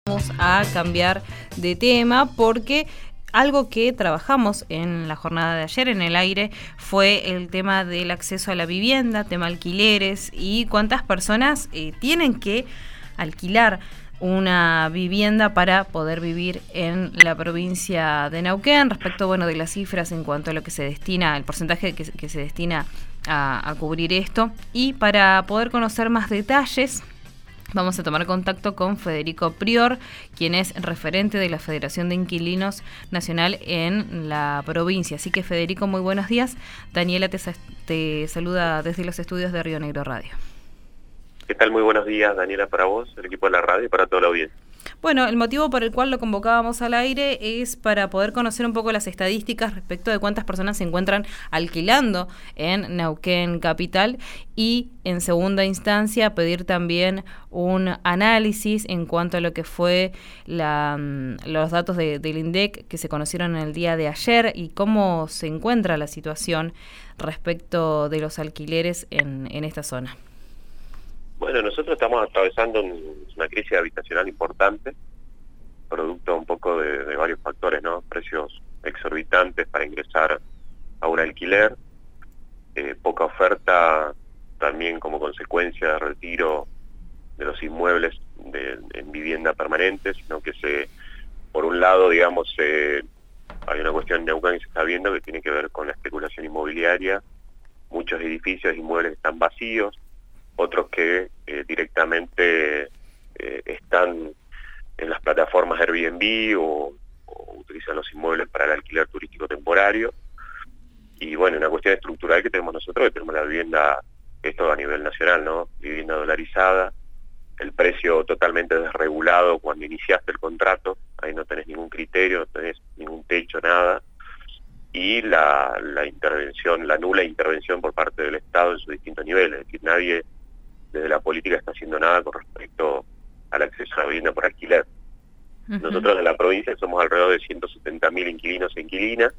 Vamos a cambiar de tema porque algo que trabajamos en la jornada de ayer en el aire fue el tema del acceso a la vivienda, tema alquileres y cuántas personas tienen que alquilar una vivienda para poder vivir en la provincia de Neuquén, respecto de las cifras en cuanto a lo que se destina, el porcentaje que se destina a cubrir esto. Y para poder conocer más detalles, vamos a tomar contacto con Federico Prior, quien es referente de la Federación de Inquilinos Nacional en la provincia. Así que, Federico, muy buenos días. Daniela te saluda desde los estudios de Río Negro Radio. ¿Qué tal? Muy buenos días, Daniela, para vos, el equipo de la radio y para toda la audiencia. Bueno, el motivo por el cual lo convocábamos al aire es para poder conocer un poco las estadísticas respecto de cuántas personas se encuentran alquilando en Neuquén Capital y, en segunda instancia, pedir también un análisis en cuanto a lo que fue los datos del INDEC que se conocieron en el día de ayer y cómo se encuentra la situación respecto de los alquileres en esta zona. Bueno, nosotros estamos atravesando una crisis habitacional importante, producto un poco de varios factores, ¿no? Precios exorbitantes para ingresar a un alquiler, poca oferta también como consecuencia de retiro de los inmuebles en vivienda permanente, sino que por un lado, digamos, hay una cuestión en Neuquén que se está viendo que tiene que ver con la especulación inmobiliaria, muchos edificios, inmuebles están vacíos, otros que directamente están en las plataformas Airbnb o utilizan los inmuebles para el alquiler turístico temporario. Y bueno, una cuestión estructural que tenemos nosotros, que tenemos la vivienda, esto a nivel nacional, ¿no? Vivienda dolarizada, el precio totalmente desregulado cuando iniciaste el contrato, ahí no tenés ningún criterio, no tenés ningún techo, nada. Y la intervención, la nula intervención por parte del Estado en sus distintos niveles, es decir, nadie desde la política está haciendo nada con respecto al acceso a la vivienda por alquiler. Nosotros en la provincia somos alrededor de 170.000 inquilinos e inquilinas,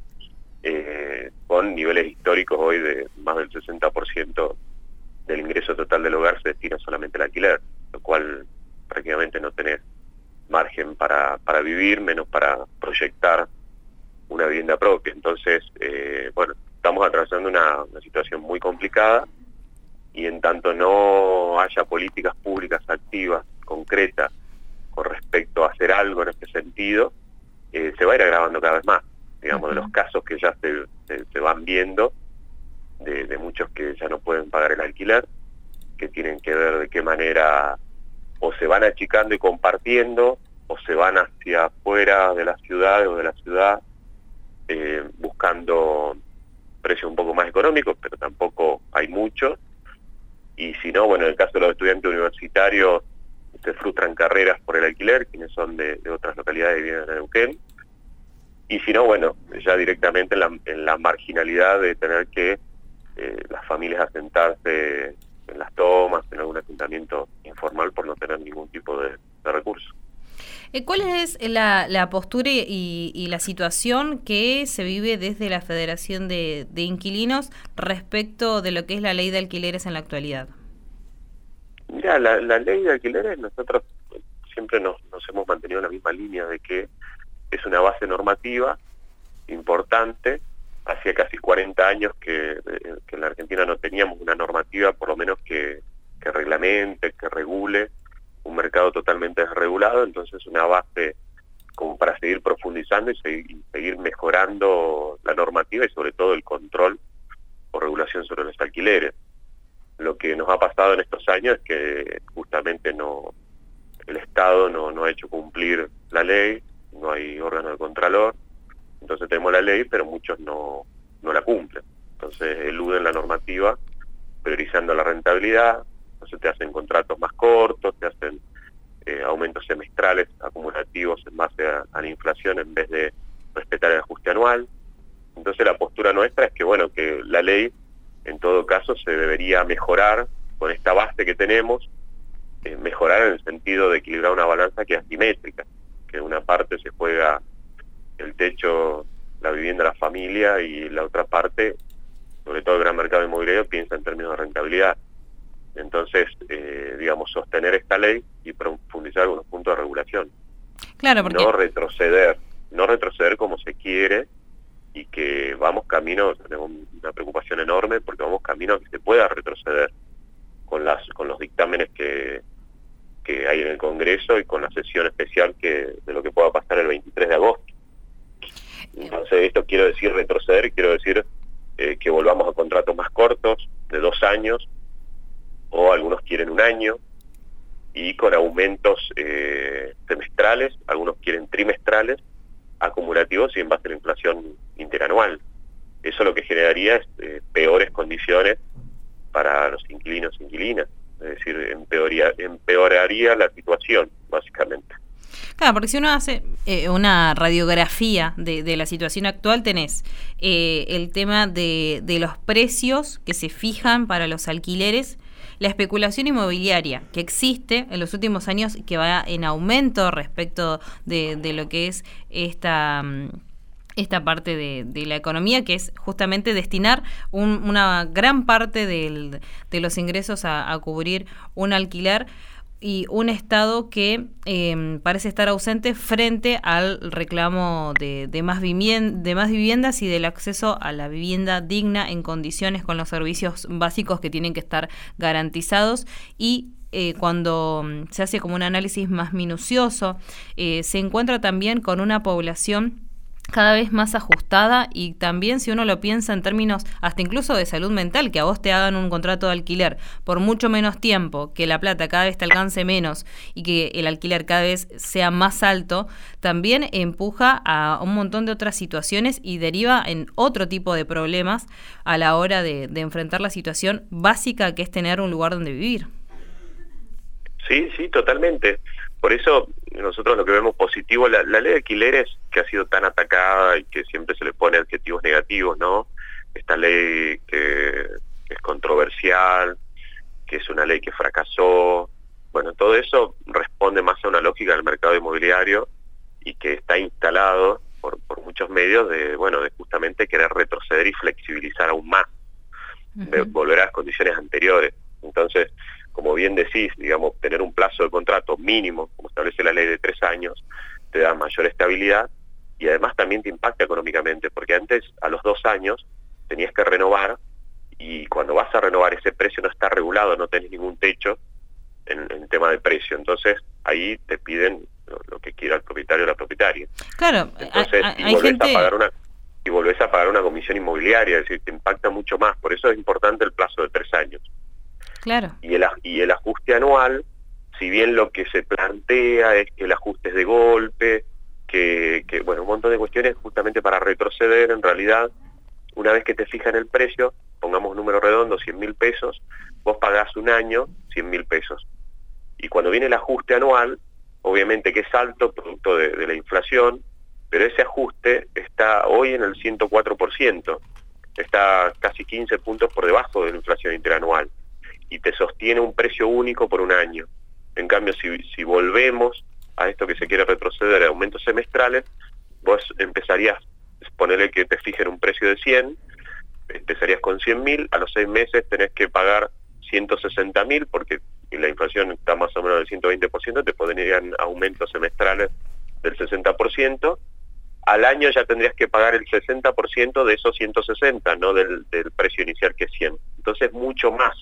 con niveles históricos hoy de más del 60% del ingreso total del hogar se destina solamente al alquiler, lo cual prácticamente no tenés margen para vivir, menos para proyectar una vivienda propia. Entonces, bueno, estamos atravesando una situación muy complicada, y en tanto no haya políticas públicas activas, concretas, con respecto a hacer algo en este sentido, se va a ir agravando cada vez más, digamos, de los casos que ya se van viendo, de muchos que ya no pueden pagar el alquiler, que tienen que ver de qué manera o se van achicando y compartiendo, o se van hacia afuera de las ciudades o de la ciudad, buscando precios un poco más económicos, pero tampoco hay muchos. Y si no, bueno, en el caso de los estudiantes universitarios, se frustran carreras por el alquiler, quienes son de otras localidades y viven en Neuquén. Y si no, bueno, ya directamente en la marginalidad de tener que las familias asentarse en las tomas, en algún asentamiento informal por no tener ningún tipo de recurso. ¿Cuál es la postura y la situación que se vive desde la Federación de Inquilinos respecto de lo que es la ley de alquileres en la actualidad? Mira, la ley de alquileres, nosotros siempre nos hemos mantenido en la misma línea de que es una base normativa importante. Hacía casi 40 años que en la Argentina no teníamos una normativa, por lo menos que reglamente, que regule un mercado totalmente desregulado, entonces una base como para seguir profundizando y seguir mejorando la normativa y sobre todo el control o regulación sobre los alquileres. Lo que nos ha pasado en estos años es que justamente el Estado no ha hecho cumplir la ley, no hay órgano de contralor, entonces tenemos la ley, pero muchos no la cumplen. Entonces eluden la normativa, priorizando la rentabilidad. Entonces te hacen contratos más cortos, te hacen aumentos semestrales acumulativos en base a la inflación en vez de respetar el ajuste anual. Entonces la postura nuestra es que, bueno, que la ley en todo caso se debería mejorar con esta base que tenemos, mejorar en el sentido de equilibrar una balanza que es asimétrica, que una parte se juega el techo, la vivienda, la familia, y la otra parte, sobre todo el gran mercado inmobiliario, piensa en términos de rentabilidad. Entonces, digamos, sostener esta ley y profundizar algunos puntos de regulación. Claro, porque... no retroceder como se quiere, y que vamos camino, tenemos una preocupación enorme porque vamos camino a que se pueda retroceder con los dictámenes que hay en el Congreso y con la sesión especial de lo que pueda pasar el 23 de agosto. Entonces, esto quiero decir retroceder, quiero decir que volvamos a contratos más cortos, de 2 años, o algunos quieren 1 año, y con aumentos semestrales, algunos quieren trimestrales, acumulativos y en base a la inflación interanual. Eso lo que generaría es peores condiciones para los inquilinos e inquilinas, es decir, empeoraría la situación, básicamente. Claro, porque si uno hace una radiografía de la situación actual, tenés el tema de los precios que se fijan para los alquileres, la especulación inmobiliaria que existe en los últimos años y que va en aumento respecto de lo que es esta parte de la economía, que es justamente destinar una gran parte de los ingresos a cubrir un alquiler, y un Estado que parece estar ausente frente al reclamo de más viviendas y del acceso a la vivienda digna en condiciones, con los servicios básicos que tienen que estar garantizados. Y cuando se hace como un análisis más minucioso, se encuentra también con una población cada vez más ajustada, y también, si uno lo piensa en términos hasta incluso de salud mental, que a vos te hagan un contrato de alquiler por mucho menos tiempo, que la plata cada vez te alcance menos y que el alquiler cada vez sea más alto, también empuja a un montón de otras situaciones y deriva en otro tipo de problemas a la hora de enfrentar la situación básica que es tener un lugar donde vivir. Sí, totalmente. Por eso nosotros lo que vemos positivo, la ley de alquileres, que ha sido tan atacada y que siempre se le pone adjetivos negativos, ¿no? Esta ley que es controversial, que es una ley que fracasó, bueno, todo eso responde más a una lógica del mercado inmobiliario y que está instalado por muchos medios de justamente querer retroceder y flexibilizar aún más, de volver a las condiciones anteriores. Entonces, como bien decís, digamos, tener un plazo de contrato mínimo, como establece la ley, de 3 años, te da mayor estabilidad y además también te impacta económicamente, porque antes, a los 2 años, tenías que renovar, y cuando vas a renovar ese precio no está regulado, no tenés ningún techo en tema de precio. Entonces, ahí te piden lo que quiera el propietario o la propietaria. Claro, entonces, y volvés a pagar una comisión inmobiliaria, es decir, te impacta mucho más. Por eso es importante el plazo de 3 años. Claro. Y el ajuste anual, si bien lo que se plantea es que el ajuste es de golpe, que un montón de cuestiones justamente para retroceder, en realidad, una vez que te fijan el precio, pongamos un número redondo, 100.000 pesos, vos pagás 1 año 100.000 pesos. Y cuando viene el ajuste anual, obviamente que es alto, producto de la inflación, pero ese ajuste está hoy en el 104%, está casi 15 puntos por debajo de la inflación interanual, y te sostiene un precio único por 1 año. En cambio, si volvemos a esto que se quiere retroceder, a aumentos semestrales, vos empezarías, ponerle que te fijen un precio de 100, empezarías con 100.000, a los 6 meses tenés que pagar 160.000, porque la inflación está más o menos del 120%, te pondrían aumentos semestrales del 60%, al año ya tendrías que pagar el 60% de esos 160, no del precio inicial, que es 100. Entonces, mucho más.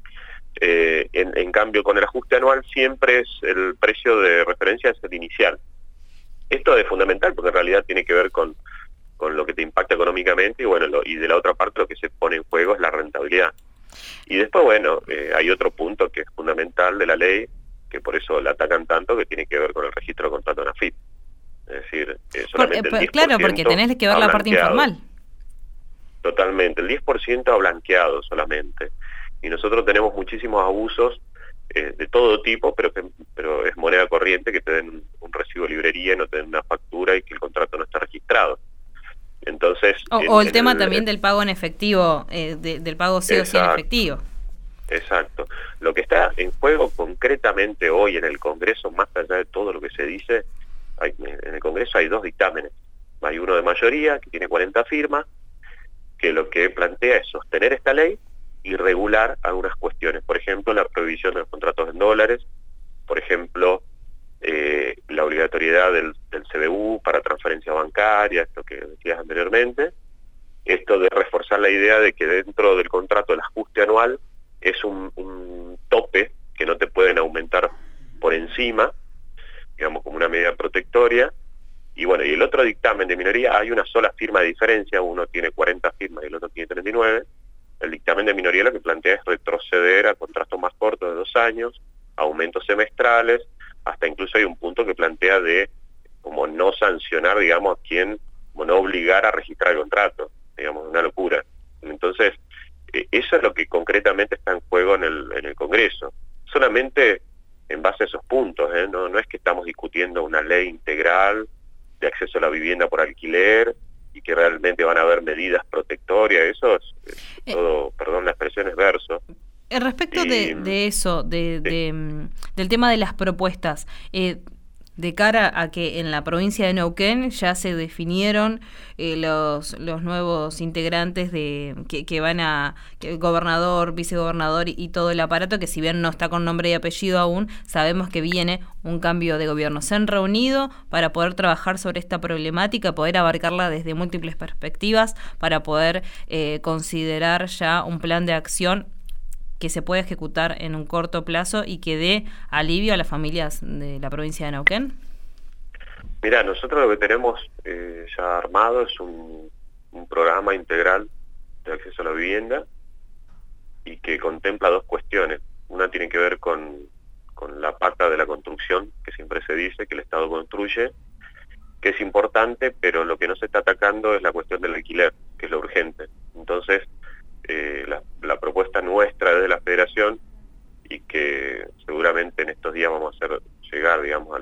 En cambio, con el ajuste anual siempre es el precio de referencia, es el inicial. Esto es fundamental porque en realidad tiene que ver con lo que te impacta económicamente, y de la otra parte lo que se pone en juego es la rentabilidad. Y después, hay otro punto que es fundamental de la ley, que por eso la atacan tanto, que tiene que ver con el registro de contrato en AFIP. Es decir, solamente el 10%. Claro, porque tenés que ver la parte informal. Totalmente, el 10% ha blanqueado solamente. Y nosotros tenemos muchísimos abusos de todo tipo, pero es moneda corriente que te den un recibo de librería y no te den una factura y que el contrato no está registrado. Entonces, o el tema también del pago en efectivo, del pago sí o sí en efectivo. Exacto. Lo que está en juego concretamente hoy en el Congreso, más allá de todo lo que se dice, en el Congreso hay 2 dictámenes. Hay uno de mayoría, que tiene 40 firmas, que lo que plantea es sostener esta ley y regular algunas cuestiones. Por ejemplo, la prohibición de los contratos en dólares, por ejemplo, la obligatoriedad del CBU para transferencias bancarias, lo que decías anteriormente, esto de reforzar la idea de que dentro del contrato el ajuste anual es un tope que no te pueden aumentar por encima, digamos como una medida protectoria. Y bueno, y el otro dictamen de minoría, hay una sola firma de diferencia, uno tiene 40 firmas y el otro tiene 39. El dictamen de minoría lo que plantea es retroceder a contratos más cortos de 2 años, aumentos semestrales, hasta incluso hay un punto que plantea de como no sancionar, digamos, a quien, como no obligar a registrar el contrato, digamos, una locura. Entonces, eso es lo que concretamente está en juego en el Congreso. Solamente en base a esos puntos, no es que estamos discutiendo una ley integral de acceso a la vivienda por alquiler y que realmente van a haber medidas protectorias, eso es todo, perdón la expresión, es verso. Respecto de eso, del tema de las propuestas, de cara a que en la provincia de Neuquén ya se definieron los nuevos integrantes que van que el gobernador, vicegobernador y todo el aparato, que si bien no está con nombre y apellido aún, sabemos que viene un cambio de gobierno. Se han reunido para poder trabajar sobre esta problemática, poder abarcarla desde múltiples perspectivas, para poder considerar ya un plan de acción que se puede ejecutar en un corto plazo y que dé alivio a las familias de la provincia de Neuquén? Mira, nosotros lo que tenemos ya armado es un programa integral de acceso a la vivienda y que contempla 2 cuestiones. Una tiene que ver con la pata de la construcción, que siempre se dice que el Estado construye, que es importante, pero lo que no se está atacando es la cuestión del alquiler, que es lo urgente. Entonces, la propuesta nuestra desde la Federación, y que seguramente en estos días vamos a hacer llegar, digamos,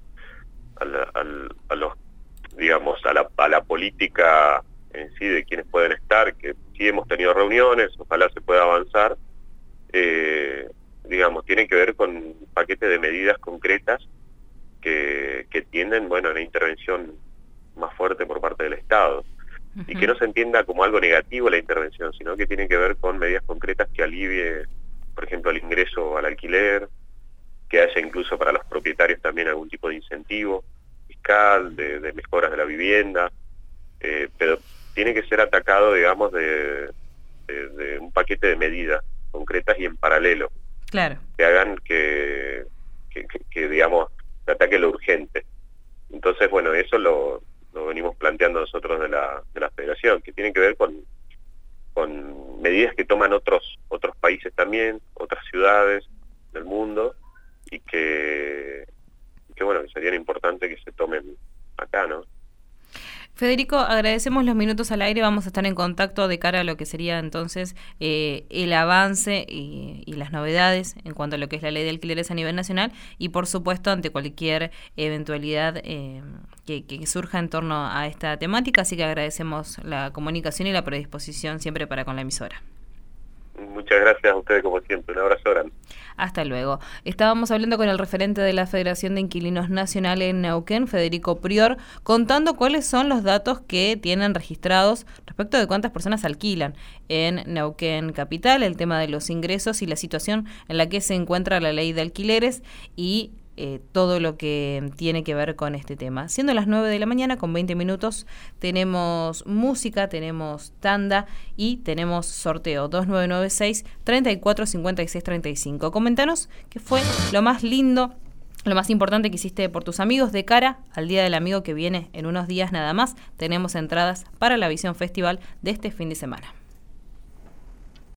a la política en sí de quienes pueden estar, que sí hemos tenido reuniones, ojalá se pueda avanzar, digamos, tiene que ver con un paquete de medidas concretas que tienden, bueno, a una intervención más fuerte por parte del Estado. Y que no se entienda como algo negativo la intervención, sino que tiene que ver con medidas concretas que alivie, por ejemplo, el ingreso al alquiler, que haya incluso para los propietarios también algún tipo de incentivo fiscal, de mejoras de la vivienda, pero tiene que ser atacado, digamos, de un paquete de medidas concretas y en paralelo, claro, que hagan que digamos, se ataque lo urgente. Entonces, bueno, eso lo venimos planteando nosotros de la Federación, que tiene que ver con medidas que toman otros países también, otras ciudades del mundo, y que bueno, que sería importante que se tomen acá, ¿no? Federico, agradecemos los minutos al aire, vamos a estar en contacto de cara a lo que sería entonces el avance y las novedades en cuanto a lo que es la ley de alquileres a nivel nacional y por supuesto ante cualquier eventualidad que surja en torno a esta temática, así que agradecemos la comunicación y la predisposición siempre para con la emisora. Muchas gracias a ustedes como siempre, un abrazo grande. Hasta luego. Estábamos hablando con el referente de la Federación de Inquilinos Nacional en Neuquén, Federico Prior, contando cuáles son los datos que tienen registrados respecto de cuántas personas alquilan en Neuquén Capital, el tema de los ingresos y la situación en la que se encuentra la ley de alquileres y todo lo que tiene que ver con este tema. Siendo las 9 de la mañana con 20 minutos, tenemos música, tenemos tanda y tenemos sorteo 2996-345635. Coméntanos qué fue lo más lindo, lo más importante que hiciste por tus amigos de cara al Día del Amigo que viene en unos días nada más. Tenemos entradas para la Visión Festival de este fin de semana.